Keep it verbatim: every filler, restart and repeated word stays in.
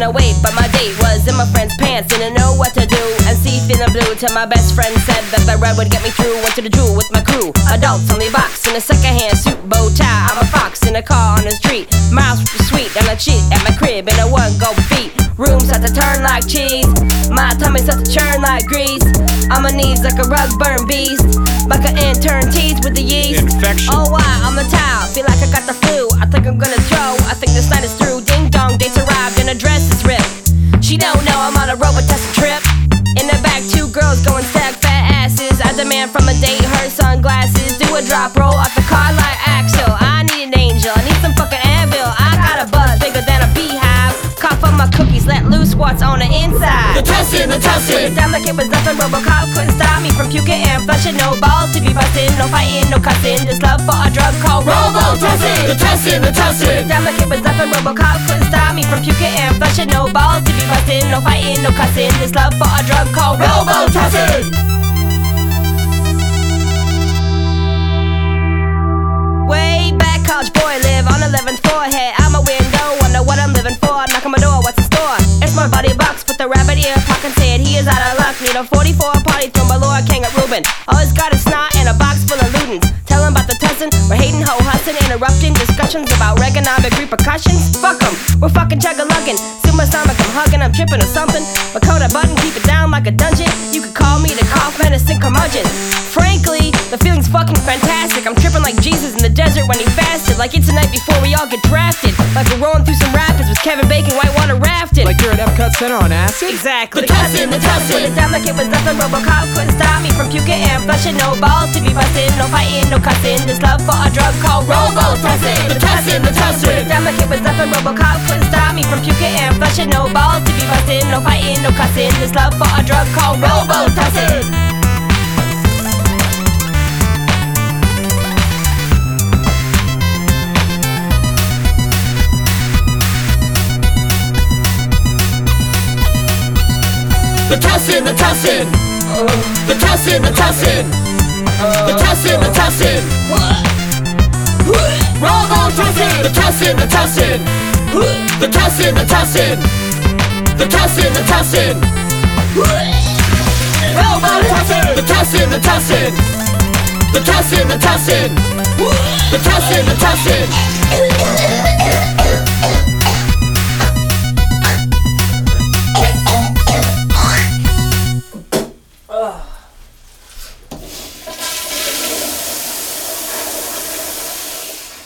gonna wait, but my date was in my friend's pants. Didn't know what to do, and see feeling blue till my best friend said that the red would get me through. Went to the Jewel with my crew, adults on the box, in a secondhand suit, bow tie. I'm a fox in a car on the street, miles sweet, and a cheat at my crib in a one go feet. Room start to turn like cheese, my tummy start to churn like grease. On my knees like a rug burn beast, like an intern teased with the yeast. Infection. Oh why, I'm the towel, feel like I got the flu. I think I'm gonna throw, I think this night is through. Ding dong, dates arrived and a dress is ripped. She don't know I'm on a Robitussin trip. In the back, two girls going stack fat asses. I demand from a date her sunglasses. Do a drop roll off the car like Axel. I need an angel, I need some fucking Advil. I got a buzz bigger than a beehive. Cough on my cookies, let loose what's on the inside. The tussin, the tussin. It sound like it was nothing. Robocop couldn't stop me from puking and flushing. No balls to be busting, no fighting, no cussing. Just love for a drug called Robitussin. The tussin, the tussin. It sound like it was nothing. Robocop couldn't stop me from puking and flushing. No balls to be busting, no fighting, no cussing. Just love for a drug called Robitussin. Way back, college boy live on eleventh floor. Head out my window, wonder what I'm living for. Knock on my door, what's in store? It's my buddy Box with the rabbit ear pocket. Said he is out of luck. Need a forty-four party thrown by Lord King at Reuben. All he's got is snot and a box full of ludens. Tell him about the tussin, we're hating, ho hussin', interrupting discussions about economic repercussions. Fuck 'em, we're fucking chug-a-luggin'. Sue my stomach, I'm hugging, I'm tripping or something. But code a button, keep it down like a dungeon. You could call me the cough medicine curmudgeon. Frankly, the feeling's fucking fantastic. I'm tripping like Jesus in the desert when he fasted. Like it's the night before we all get drafted. Like we're rolling through some rapids with Kevin Bacon whitewater rafting. Like you're at Epcot Center on acid? Exactly. The tussin, the tussin. It sound like it was nothing. Robocop couldn't stop me from puking and flushing. No balls to be busting, no fighting, no cussing. Just love for a drug called Robitussin. The tussin, the tussin. It sound like it was nothing. Robocop couldn't stop me from puking and flushing. No balls to be busting, no fighting, no cussing. Just love for a drug called Robitussin. The tussin, the tussin. The tussin, the tussin. The tussin, the tussin. Robitussin. The tussin, the tussin. The tussin, the tussin. The tussin, the tussin. Robitussin. The tussin, the tussin. The tussin, the tussin. The tussin, the tussin.